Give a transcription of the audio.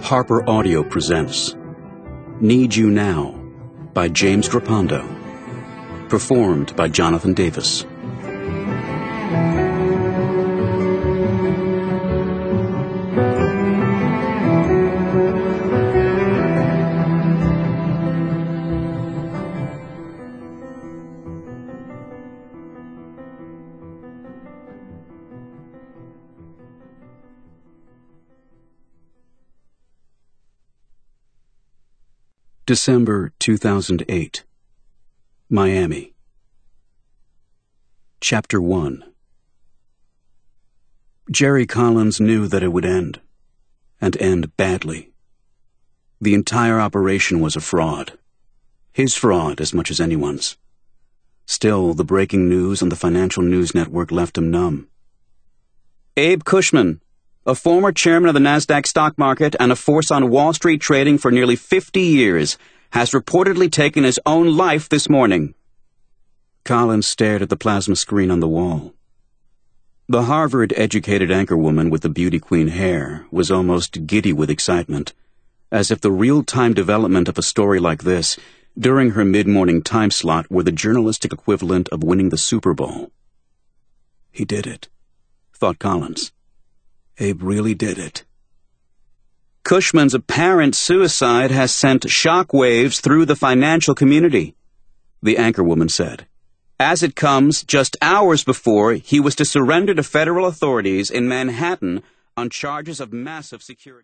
Harper Audio presents Need You Now by James Drapondo. Performed by Jonathan Davis. December 2008. Miami. Chapter 1. Jerry Collins knew that it would end, and end badly. The entire operation was a fraud. His fraud as much as anyone's. Still, the breaking news on the Financial News Network left him numb. Abe Cushman, a former chairman of the Nasdaq stock market and a force on Wall Street trading for nearly 50 years, has reportedly taken his own life this morning. Collins stared at the plasma screen on the wall. The Harvard-educated anchorwoman with the beauty queen hair was almost giddy with excitement, as if the real-time development of a story like this during her mid-morning time slot were the journalistic equivalent of winning the Super Bowl. He did it, thought Collins. Abe really did it. Cushman's apparent suicide has sent shockwaves through the financial community, the anchorwoman said. As it comes, just hours before he was to surrender to federal authorities in Manhattan on charges of massive security.